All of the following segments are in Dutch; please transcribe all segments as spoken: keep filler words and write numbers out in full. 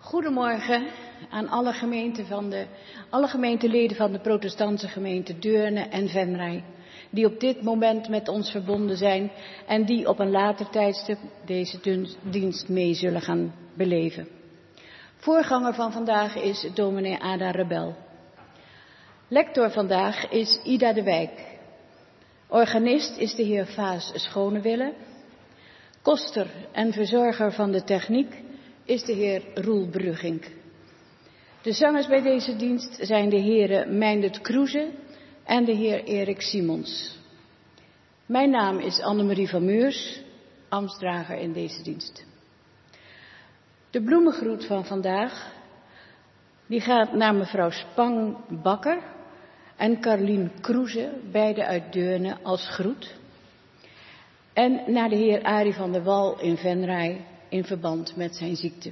Goedemorgen aan alle, gemeenten van de, alle gemeenteleden van de protestantse gemeente Deurne en Venray, die op dit moment met ons verbonden zijn en die op een later tijdstip deze dienst mee zullen gaan beleven. Voorganger van vandaag is dominee Ada Rebel. Lector vandaag is Ida de Wijk. Organist is de heer Vaas Schonewille. Koster en verzorger van de techniek is de heer Roel Brugink. De zangers bij deze dienst zijn de heren Meindert Kroeze en de heer Erik Simons. Mijn naam is Annemarie van Meurs, ambtsdrager in deze dienst. De bloemengroet van vandaag die gaat naar mevrouw Spang Bakker en Carlien Kroeze, beide uit Deurne, als groet. En naar de heer Arie van der Wal in Venray in verband met zijn ziekte.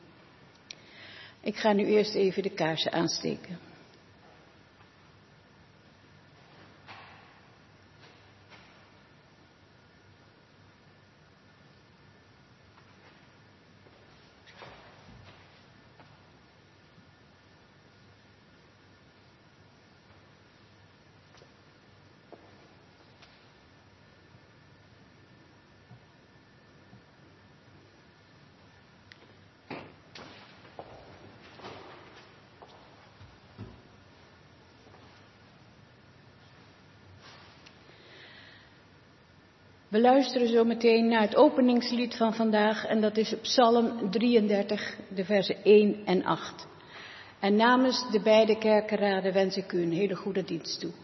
Ik ga nu eerst even de kaarsen aansteken. We luisteren zo meteen naar het openingslied van vandaag en dat is Psalm drieëndertig, de versen één en acht. En namens de beide kerkenraden wens ik u een hele goede dienst toe.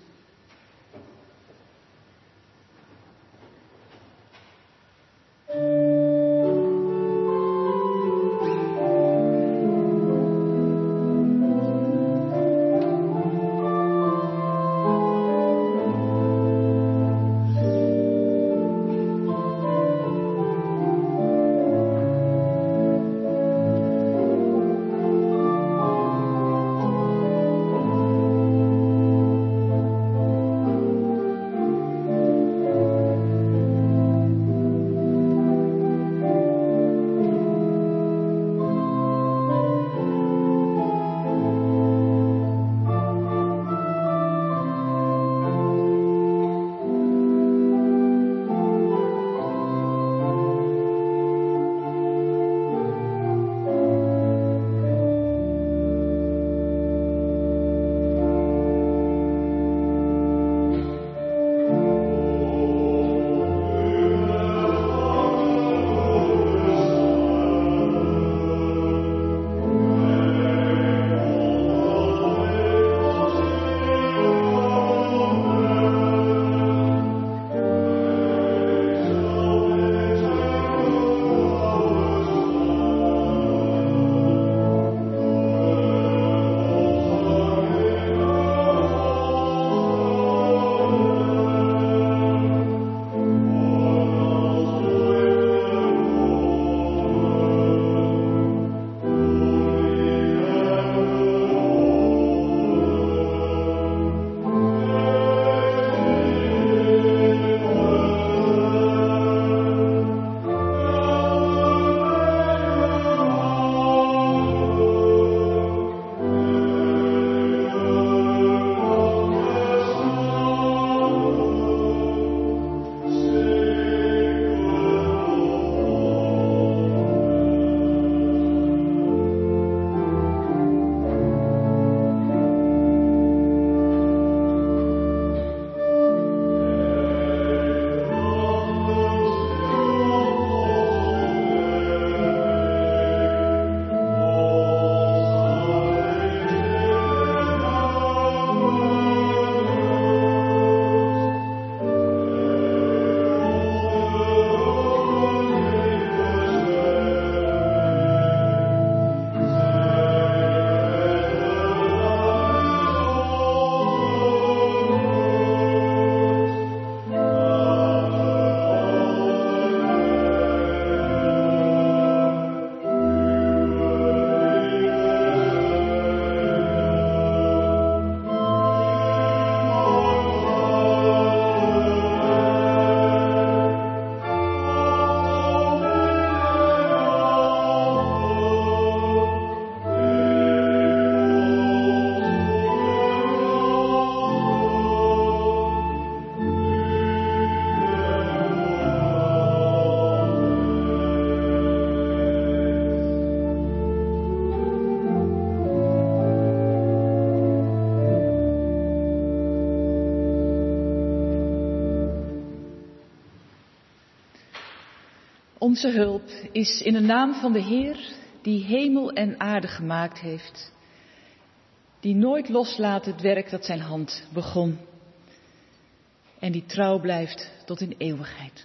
Onze hulp is in de naam van de Heer, die hemel en aarde gemaakt heeft, die nooit loslaat het werk dat zijn hand begon en die trouw blijft tot in eeuwigheid.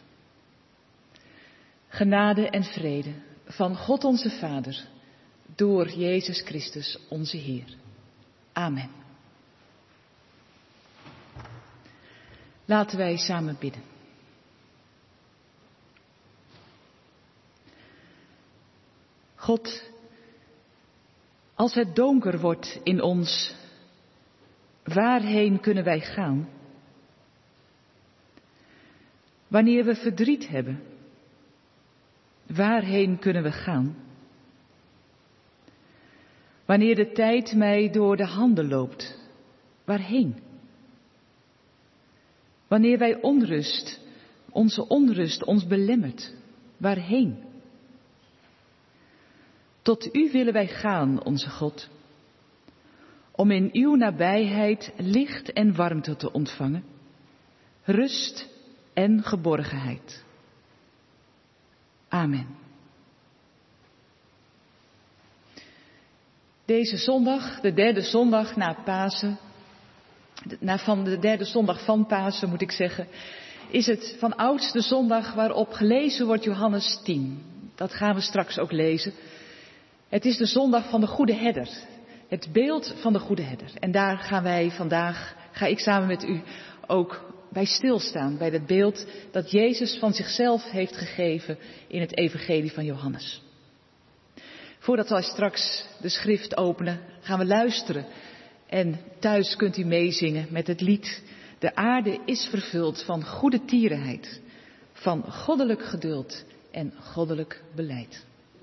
Genade en vrede van God onze Vader, door Jezus Christus onze Heer. Amen. Laten wij samen bidden. God, als het donker wordt in ons, waarheen kunnen wij gaan? Wanneer we verdriet hebben, waarheen kunnen we gaan? Wanneer de tijd mij door de handen loopt, waarheen? Wanneer wij onrust, onze onrust ons belemmert, waarheen? Tot u willen wij gaan, onze God, om in uw nabijheid licht en warmte te ontvangen, rust en geborgenheid. Amen. Deze zondag, de derde zondag na Pasen, na van de derde zondag van Pasen moet ik zeggen, is het van ouds de zondag waarop gelezen wordt Johannes tien. Dat gaan we straks ook lezen. Het is de zondag van de goede herder. Het beeld van de goede herder. En daar gaan wij vandaag, ga ik samen met u ook bij stilstaan. Bij dat beeld dat Jezus van zichzelf heeft gegeven in het evangelie van Johannes. Voordat wij straks de schrift openen, gaan we luisteren. En thuis kunt u meezingen met het lied. De aarde is vervuld van goede tierenheid, van goddelijk geduld en goddelijk beleid.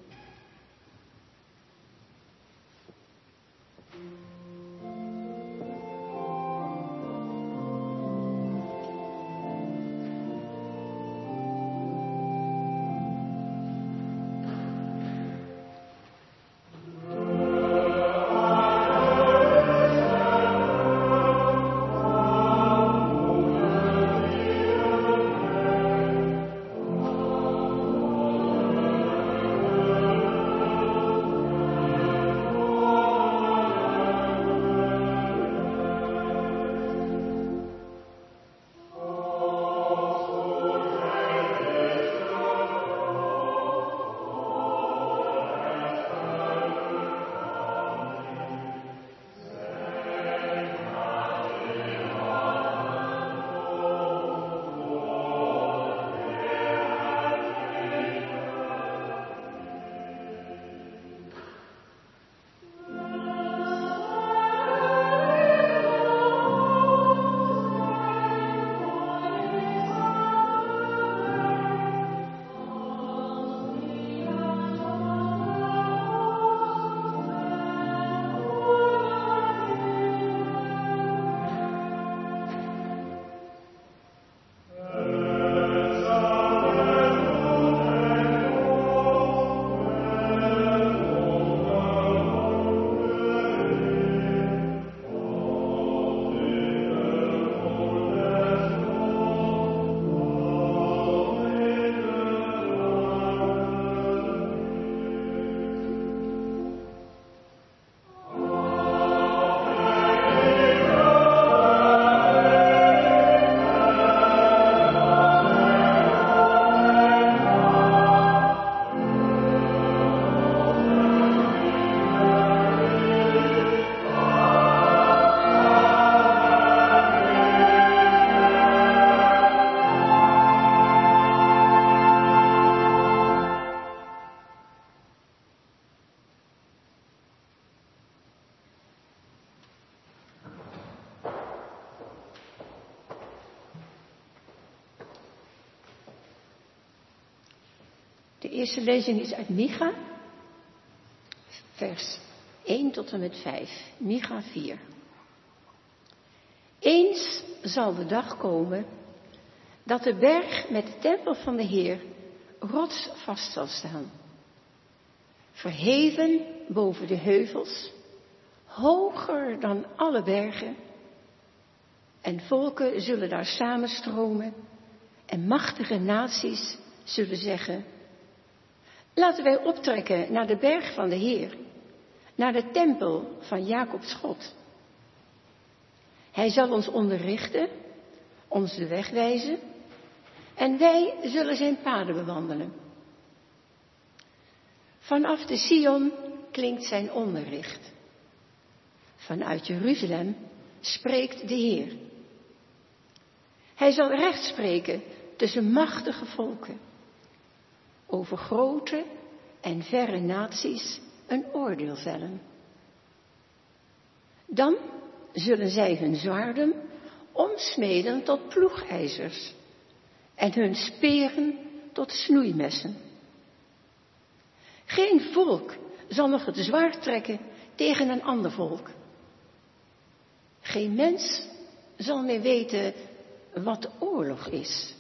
De eerste lezing is uit Micha, vers één tot en met vijf. Micha vier. Eens zal de dag komen dat de berg met de tempel van de Heer rotsvast zal staan. Verheven boven de heuvels, hoger dan alle bergen. En volken zullen daar samenstromen en machtige naties zullen zeggen: Laten wij optrekken naar de berg van de Heer, naar de tempel van Jacobs God. Hij zal ons onderrichten, ons de weg wijzen en wij zullen zijn paden bewandelen. Vanaf de Sion klinkt zijn onderricht. Vanuit Jeruzalem spreekt de Heer. Hij zal recht spreken tussen machtige volken. Over grote en verre naties een oordeel vellen. Dan zullen zij hun zwaarden omsmeden tot ploegijzers en hun speren tot snoeimessen. Geen volk zal nog het zwaard trekken tegen een ander volk. Geen mens zal meer weten wat de oorlog is.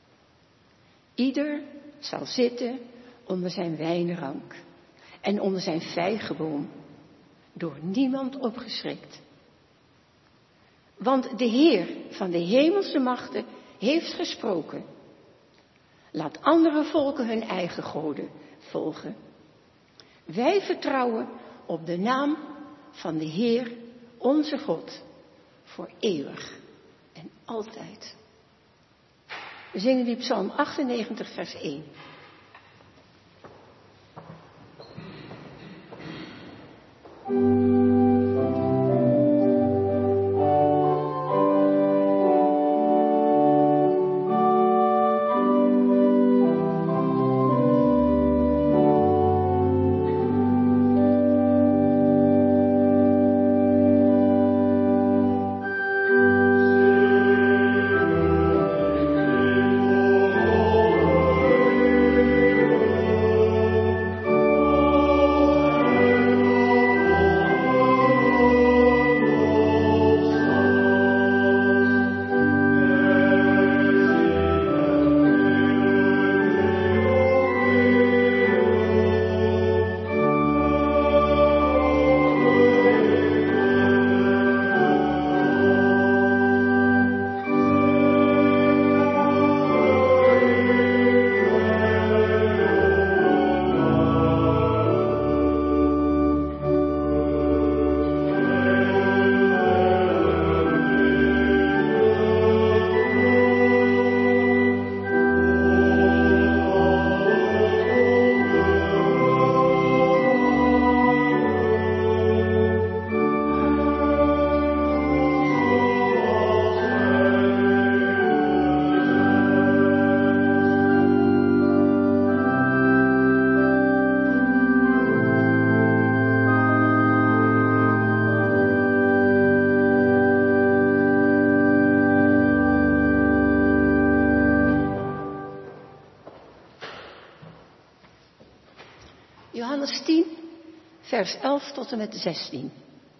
Ieder zal zitten onder zijn wijnrank en onder zijn vijgenboom, door niemand opgeschrikt. Want de Heer van de hemelse machten heeft gesproken. Laat andere volken hun eigen goden volgen. Wij vertrouwen op de naam van de Heer, onze God, voor eeuwig en altijd. We zingen die Psalm achtennegentig, vers één. Johannes tien, vers elf tot en met zestien.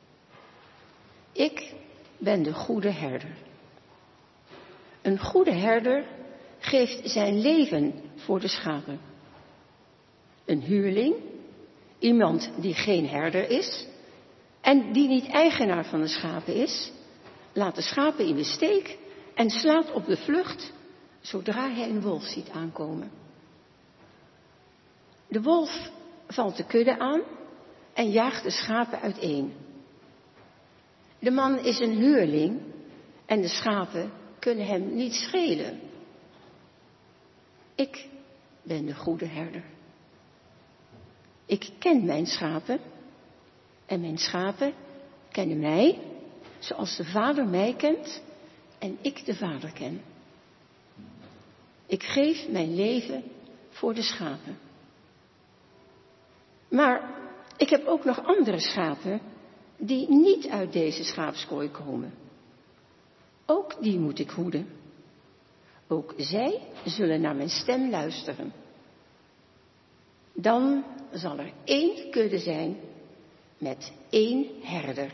Ik ben de goede herder. Een goede herder geeft zijn leven voor de schapen. Een huurling, iemand die geen herder is en die niet eigenaar van de schapen is, laat de schapen in de steek en slaat op de vlucht zodra hij een wolf ziet aankomen. De wolf valt de kudde aan en jaagt de schapen uiteen. De man is een huurling en de schapen kunnen hem niet schelen. Ik ben de goede herder. Ik ken mijn schapen en mijn schapen kennen mij, zoals de Vader mij kent en ik de Vader ken. Ik geef mijn leven voor de schapen. Maar ik heb ook nog andere schapen die niet uit deze schaapskooi komen. Ook die moet ik hoeden. Ook zij zullen naar mijn stem luisteren. Dan zal er één kudde zijn met één herder.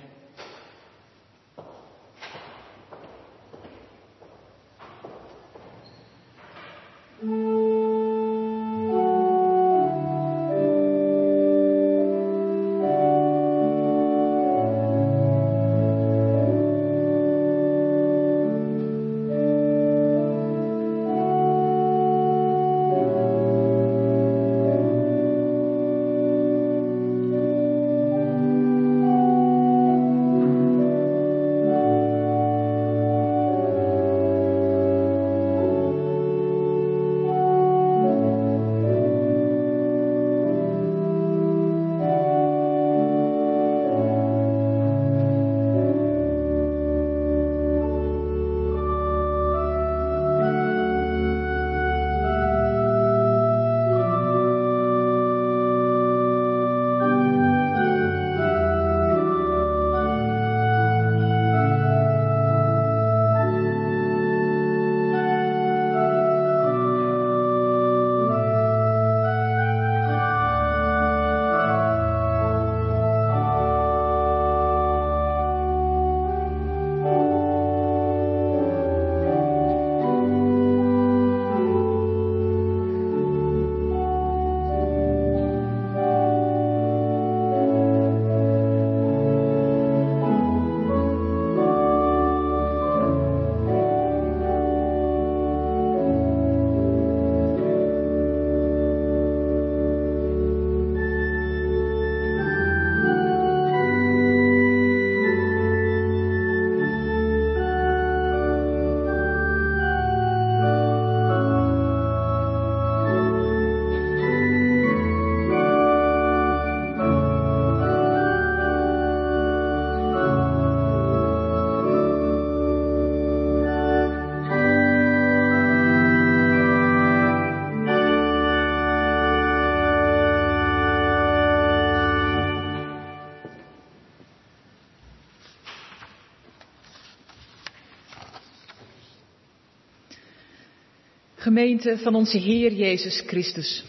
Gemeente van onze Heer Jezus Christus.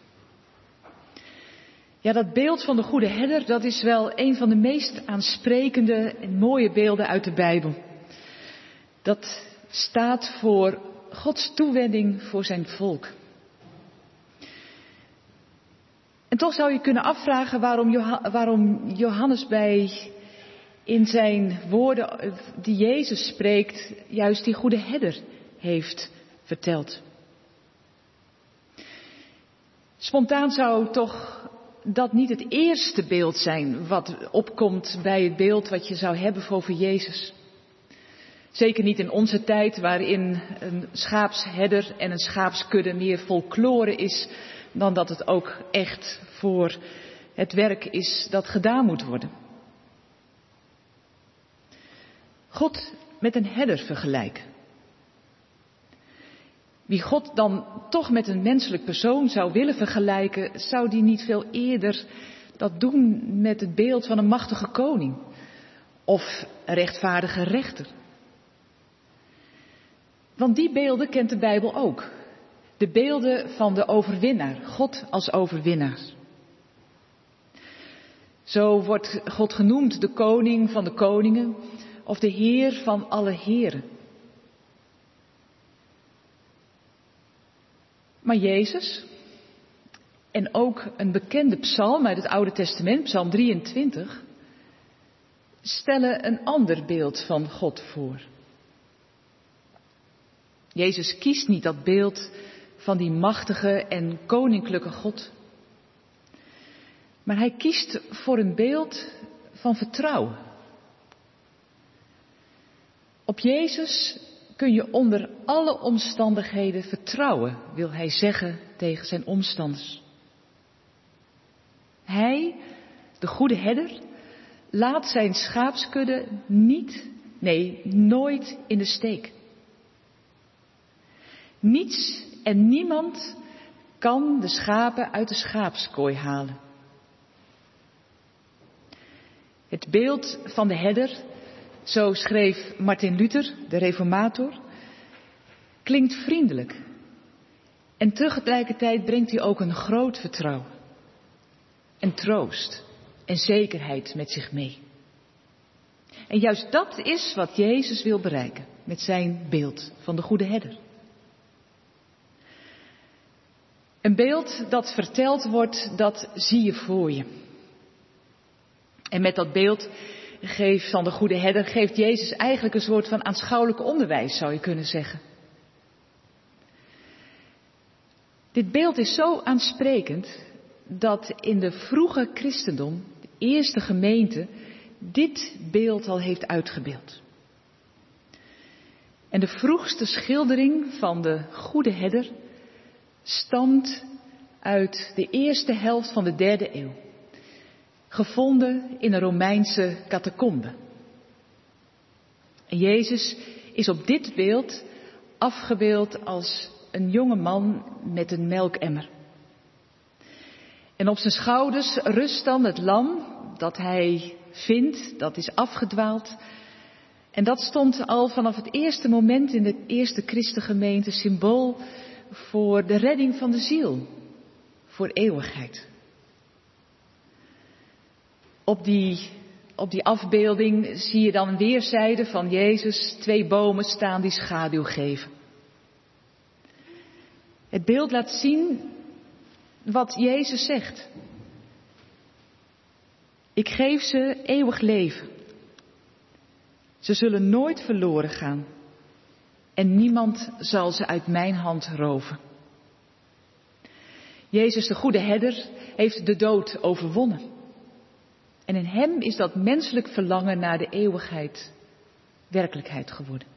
Ja, dat beeld van de goede herder, dat is wel een van de meest aansprekende en mooie beelden uit de Bijbel. Dat staat voor Gods toewending voor zijn volk. En toch zou je kunnen afvragen waarom, Joh- waarom Johannes bij in zijn woorden die Jezus spreekt, juist die goede herder heeft verteld. Spontaan zou toch dat niet het eerste beeld zijn wat opkomt bij het beeld wat je zou hebben over Jezus. Zeker niet in onze tijd waarin een schaapsherder en een schaapskudde meer folklore is dan dat het ook echt voor het werk is dat gedaan moet worden. God met een herder vergelijken. Wie God dan toch met een menselijk persoon zou willen vergelijken, zou die niet veel eerder dat doen met het beeld van een machtige koning of een rechtvaardige rechter. Want die beelden kent de Bijbel ook. De beelden van de overwinnaar, God als overwinnaar. Zo wordt God genoemd de koning van de koningen of de Heer van alle heren. Maar Jezus, en ook een bekende psalm uit het Oude Testament, psalm drieëntwintig, stellen een ander beeld van God voor. Jezus kiest niet dat beeld van die machtige en koninklijke God. Maar hij kiest voor een beeld van vertrouwen. Op Jezus kun je onder alle omstandigheden vertrouwen, wil hij zeggen tegen zijn omstanders. Hij, de goede herder, laat zijn schaapskudde niet, nee, nooit in de steek. Niets en niemand kan de schapen uit de schaapskooi halen. Het beeld van de herder, zo schreef Martin Luther, de reformator, klinkt vriendelijk. En tegelijkertijd brengt hij ook een groot vertrouwen. En troost en zekerheid met zich mee. En juist dat is wat Jezus wil bereiken met zijn beeld van de goede herder. Een beeld dat verteld wordt, dat zie je voor je. En met dat beeld geeft van de goede herder geeft Jezus eigenlijk een soort van aanschouwelijk onderwijs, zou je kunnen zeggen. Dit beeld is zo aansprekend dat in de vroege christendom, de eerste gemeente, dit beeld al heeft uitgebeeld. En de vroegste schildering van de goede herder stamt uit de eerste helft van de derde eeuw. Gevonden in een Romeinse catacombe. En Jezus is op dit beeld afgebeeld als een jonge man met een melkemmer. En op zijn schouders rust dan het lam dat hij vindt, dat is afgedwaald. En dat stond al vanaf het eerste moment in de eerste christengemeente symbool voor de redding van de ziel, voor eeuwigheid. Op die, op die afbeelding zie je dan weerszijden van Jezus twee bomen staan die schaduw geven. Het beeld laat zien wat Jezus zegt. Ik geef ze eeuwig leven. Ze zullen nooit verloren gaan. En niemand zal ze uit mijn hand roven. Jezus, de goede herder, heeft de dood overwonnen. En in hem is dat menselijk verlangen naar de eeuwigheid werkelijkheid geworden.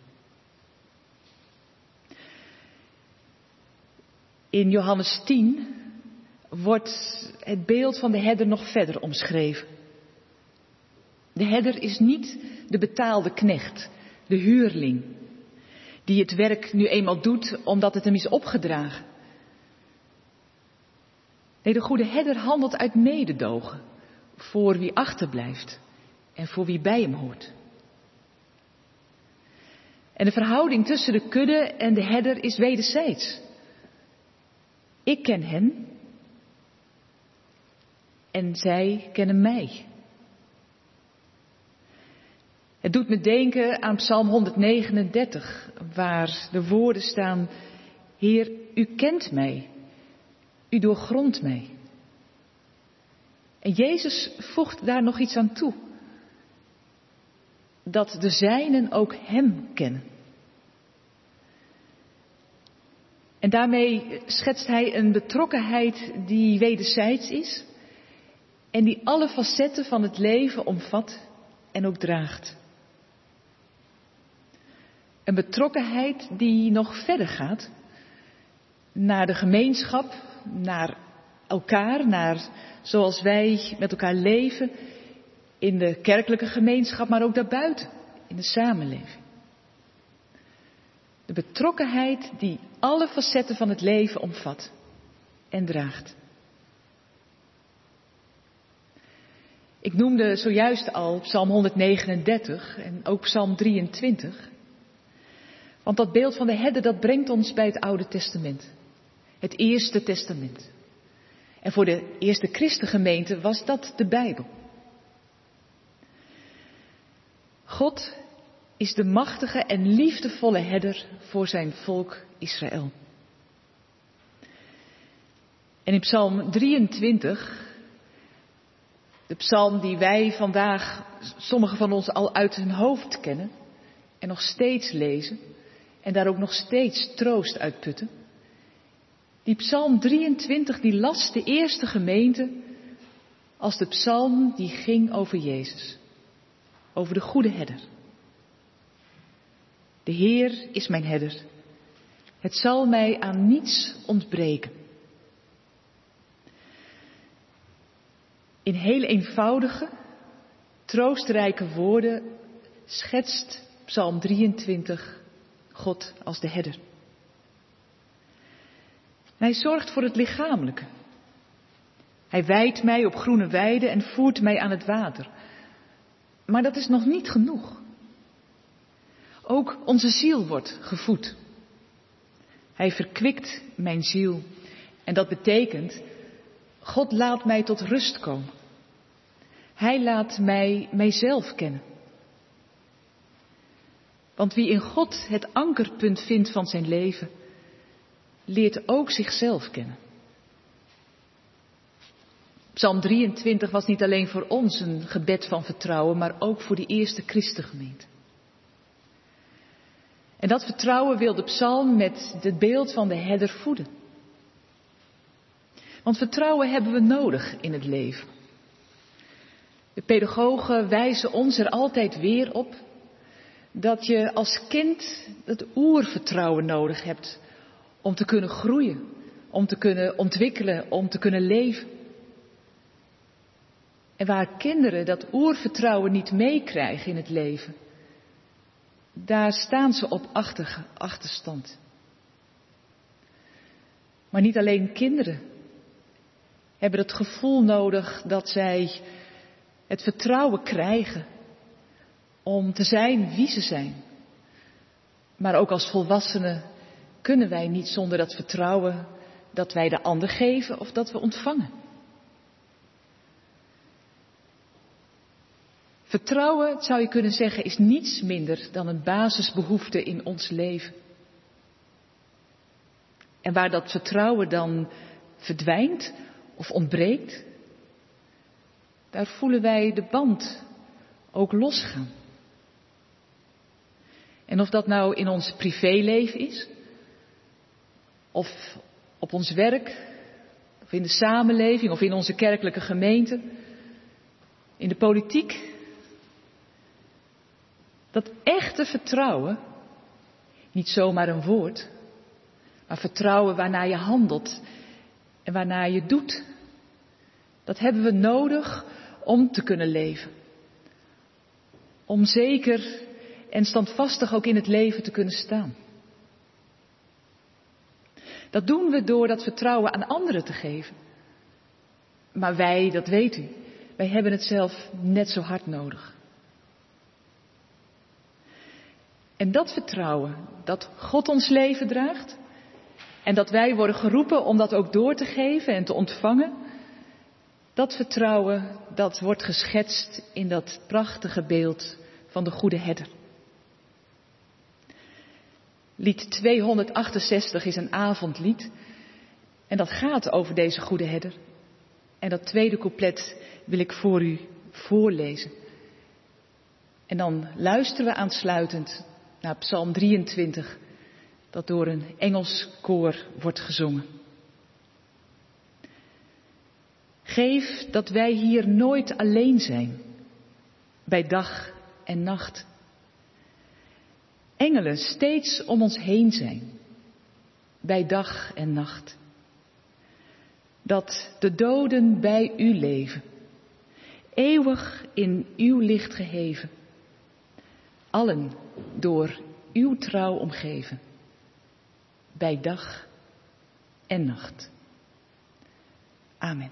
In Johannes tien wordt het beeld van de herder nog verder omschreven. De herder is niet de betaalde knecht, de huurling, die het werk nu eenmaal doet omdat het hem is opgedragen. Nee, de goede herder handelt uit mededogen voor wie achterblijft en voor wie bij hem hoort. En de verhouding tussen de kudde en de herder is wederzijds. Ik ken hen en zij kennen mij. Het doet me denken aan Psalm honderdnegenendertig, waar de woorden staan: Heer, u kent mij, u doorgrondt mij. En Jezus voegt daar nog iets aan toe. Dat de zijnen ook hem kennen. En daarmee schetst hij een betrokkenheid die wederzijds is en die alle facetten van het leven omvat en ook draagt. Een betrokkenheid die nog verder gaat naar de gemeenschap, naar elkaar, naar zoals wij met elkaar leven in de kerkelijke gemeenschap, maar ook daarbuiten, in de samenleving. De betrokkenheid die alle facetten van het leven omvat en draagt. Ik noemde zojuist al Psalm honderdnegenendertig en ook Psalm drieëntwintig. Want dat beeld van de herder, dat brengt ons bij het Oude Testament. Het Eerste Testament. En voor de eerste christengemeente was dat de Bijbel. God is de machtige en liefdevolle herder voor zijn volk Israël. En in Psalm drieëntwintig, de psalm die wij vandaag, sommigen van ons al uit hun hoofd kennen en nog steeds lezen en daar ook nog steeds troost uit putten. Die Psalm drieëntwintig, die las de eerste gemeente als de psalm die ging over Jezus, over de goede herder. De Heer is mijn herder. Het zal mij aan niets ontbreken. In heel eenvoudige, troostrijke woorden schetst Psalm drieëntwintig God als de herder. Hij zorgt voor het lichamelijke. Hij weidt mij op groene weiden en voert mij aan het water. Maar dat is nog niet genoeg. Ook onze ziel wordt gevoed. Hij verkwikt mijn ziel. En dat betekent, God laat mij tot rust komen. Hij laat mij mijzelf kennen. Want wie in God het ankerpunt vindt van zijn leven, leert ook zichzelf kennen. Psalm drieëntwintig was niet alleen voor ons een gebed van vertrouwen, maar ook voor die eerste christengemeente. En dat vertrouwen wil de psalm met het beeld van de herder voeden. Want vertrouwen hebben we nodig in het leven. De pedagogen wijzen ons er altijd weer op dat je als kind het oervertrouwen nodig hebt om te kunnen groeien, om te kunnen ontwikkelen, om te kunnen leven. En waar kinderen dat oervertrouwen niet meekrijgen in het leven, daar staan ze op achter, achterstand. Maar niet alleen kinderen hebben het gevoel nodig dat zij het vertrouwen krijgen om te zijn wie ze zijn. Maar ook als volwassenen kunnen wij niet zonder dat vertrouwen dat wij de ander geven of dat we ontvangen. Vertrouwen, zou je kunnen zeggen, is niets minder dan een basisbehoefte in ons leven. En waar dat vertrouwen dan verdwijnt of ontbreekt, daar voelen wij de band ook losgaan. En of dat nou in ons privéleven is, of op ons werk, of in de samenleving, of in onze kerkelijke gemeente, in de politiek. Dat echte vertrouwen, niet zomaar een woord, maar vertrouwen waarnaar je handelt en waarnaar je doet. Dat hebben we nodig om te kunnen leven. Om zeker en standvastig ook in het leven te kunnen staan. Dat doen we door dat vertrouwen aan anderen te geven. Maar wij, dat weet u, wij hebben het zelf net zo hard nodig. En dat vertrouwen, dat God ons leven draagt En dat wij worden geroepen om dat ook door te geven en te ontvangen. Dat vertrouwen, dat wordt geschetst in dat prachtige beeld van de goede herder. Lied tweehonderdachtenzestig is een avondlied. En dat gaat over deze goede herder. En dat tweede couplet wil ik voor u voorlezen. En dan luisteren we aansluitend naar Psalm drieëntwintig, dat door een Engels koor wordt gezongen. Geef dat wij hier nooit alleen zijn, bij dag en nacht. Engelen steeds om ons heen zijn, bij dag en nacht. Dat de doden bij u leven, eeuwig in uw licht geheven. Allen door uw trouw omgeven, bij dag en nacht. Amen.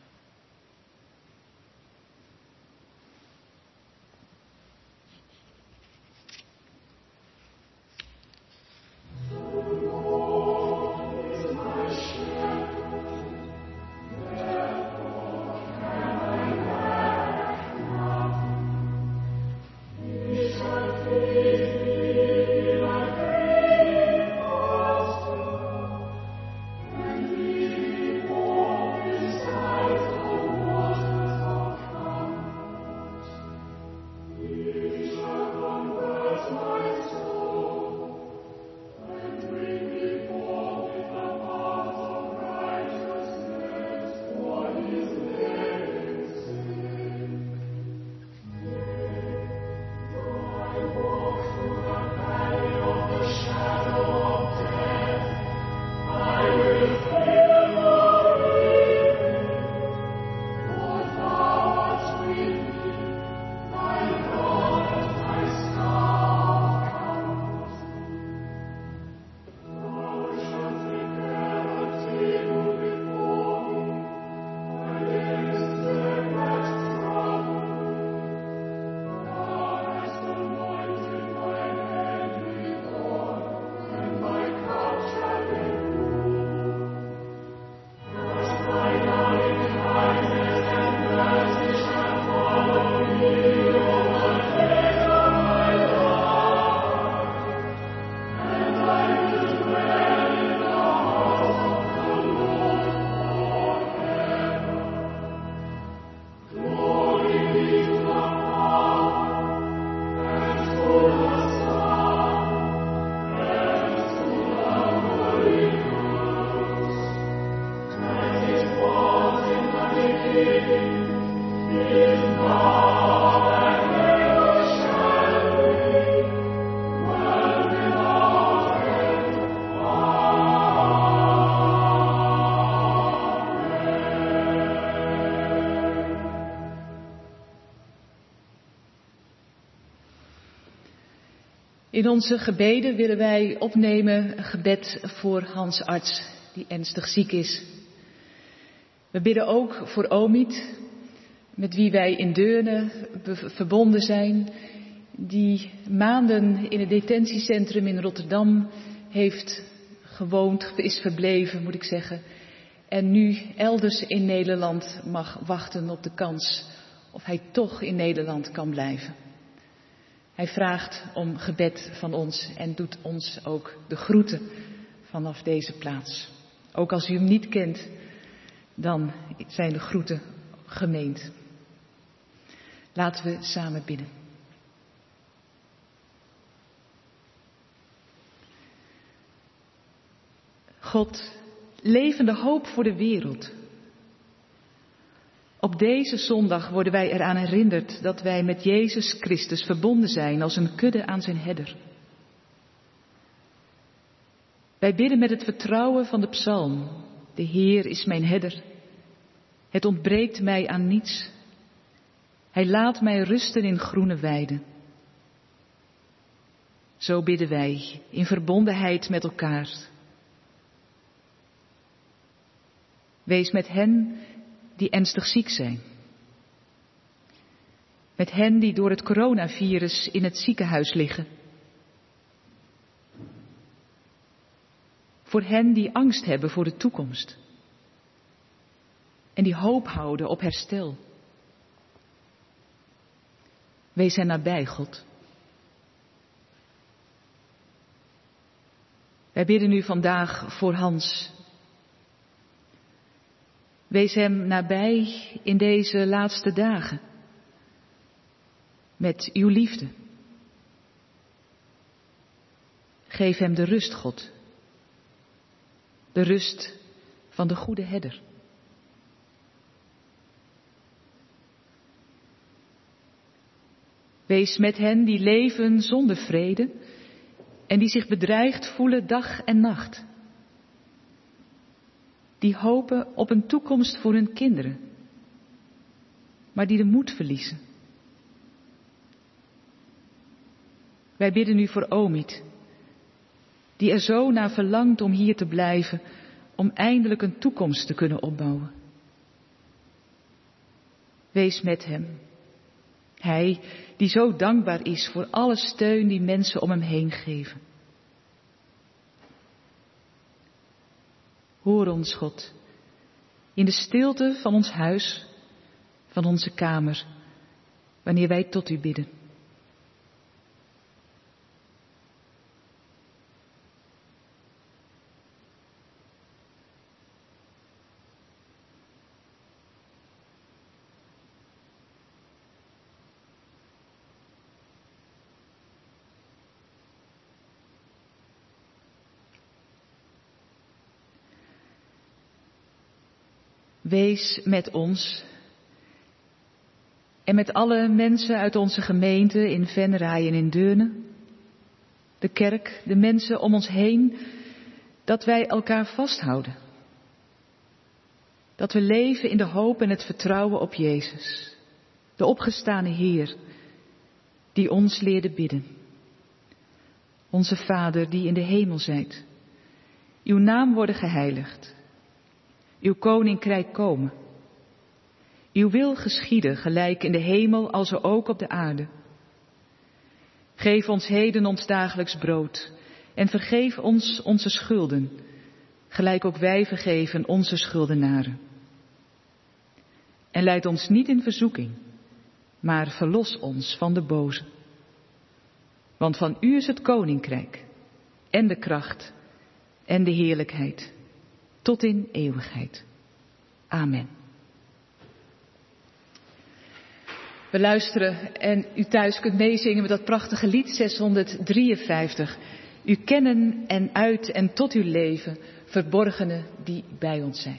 In onze gebeden willen wij opnemen een gebed voor Hans Arts, die ernstig ziek is. We bidden ook voor Omid, met wie wij in Deurne verbonden zijn, die maanden in het detentiecentrum in Rotterdam heeft gewoond, is verbleven, moet ik zeggen, en nu elders in Nederland mag wachten op de kans of hij toch in Nederland kan blijven. Hij vraagt om gebed van ons en doet ons ook de groeten vanaf deze plaats. Ook als u hem niet kent, dan zijn de groeten gemeend. Laten we samen bidden. God, levende hoop voor de wereld. Op deze zondag worden wij eraan herinnerd dat wij met Jezus Christus verbonden zijn als een kudde aan zijn herder. Wij bidden met het vertrouwen van de psalm. De Heer is mijn herder. Het ontbreekt mij aan niets. Hij laat mij rusten in groene weiden. Zo bidden wij in verbondenheid met elkaar. Wees met hen die ernstig ziek zijn. Met hen die door het coronavirus in het ziekenhuis liggen. voor hen die angst hebben voor de toekomst. En die hoop houden op herstel. Wees hen nabij, God. Wij bidden u vandaag voor Hans. Wees hem nabij in deze laatste dagen. Met uw liefde. Geef hem de rust, God. De rust van de goede herder. Wees met hen die leven zonder vrede en die zich bedreigd voelen dag en nacht. Die hopen op een toekomst voor hun kinderen, maar die de moed verliezen. Wij bidden u voor Omid, die er zo naar verlangt om hier te blijven, om eindelijk een toekomst te kunnen opbouwen. Wees met hem. Hij die zo dankbaar is voor alle steun die mensen om hem heen geven. Hoor ons, God, in de stilte van ons huis, van onze kamer, wanneer wij tot u bidden. Wees met ons en met alle mensen uit onze gemeente in Venray en in Deurne, de kerk, de mensen om ons heen, dat wij elkaar vasthouden. Dat we leven in de hoop en het vertrouwen op Jezus, de opgestane Heer, die ons leerde bidden. Onze Vader die in de hemel zijt, uw naam worden geheiligd. Uw koninkrijk komen. Uw wil geschieden, gelijk in de hemel als ook op de aarde. Geef ons heden ons dagelijks brood en vergeef ons onze schulden, gelijk ook wij vergeven onze schuldenaren. En leid ons niet in verzoeking, maar verlos ons van de boze. Want van u is het koninkrijk en de kracht en de heerlijkheid. Tot in eeuwigheid. Amen. We luisteren en u thuis kunt meezingen met dat prachtige lied zeshonderddrieënvijftig. U kennen en uit en tot uw leven, verborgenen die bij ons zijn.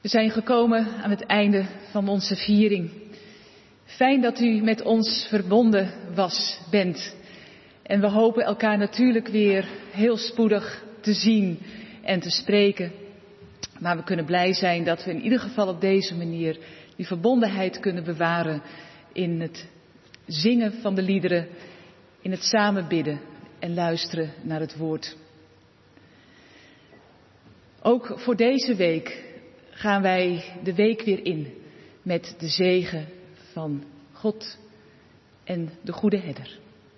We zijn gekomen aan het einde van onze viering. Fijn dat u met ons verbonden was, bent. En we hopen elkaar natuurlijk weer heel spoedig te zien en te spreken. Maar we kunnen blij zijn dat we in ieder geval op deze manier die verbondenheid kunnen bewaren in het zingen van de liederen, in het samen bidden en luisteren naar het woord. Ook voor deze week gaan wij de week weer in met de zegen van God en de goede herder.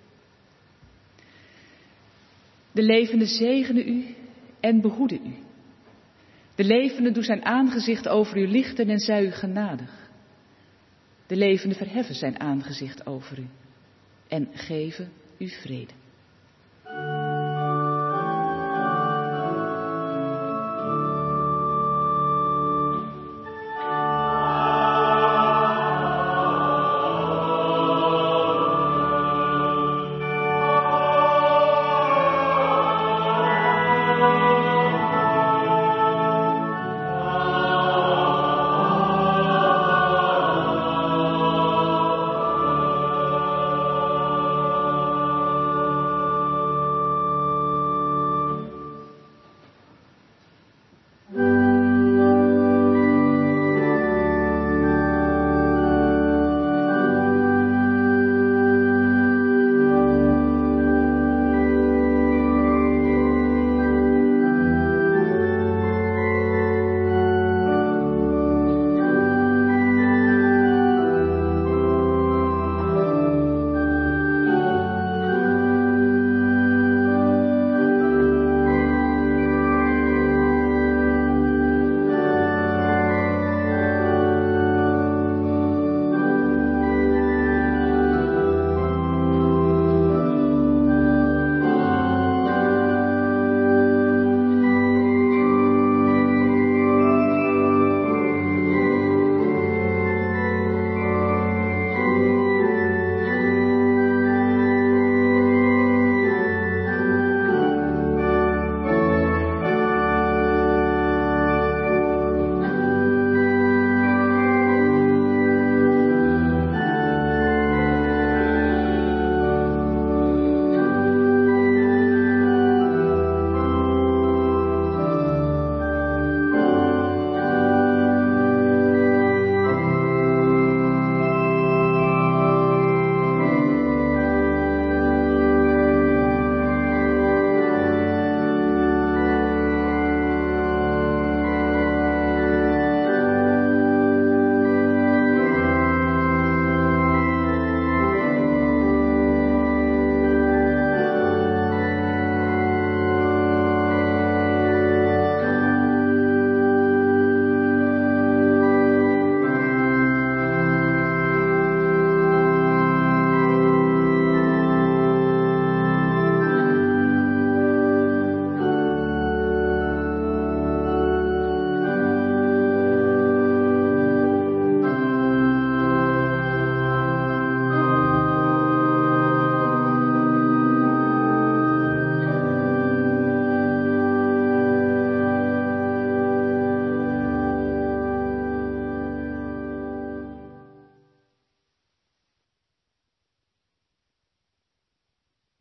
De levende zegene u en behoede u. De levende doet zijn aangezicht over u lichten en zij u genadig. De levende verheffen zijn aangezicht over u en geven u vrede.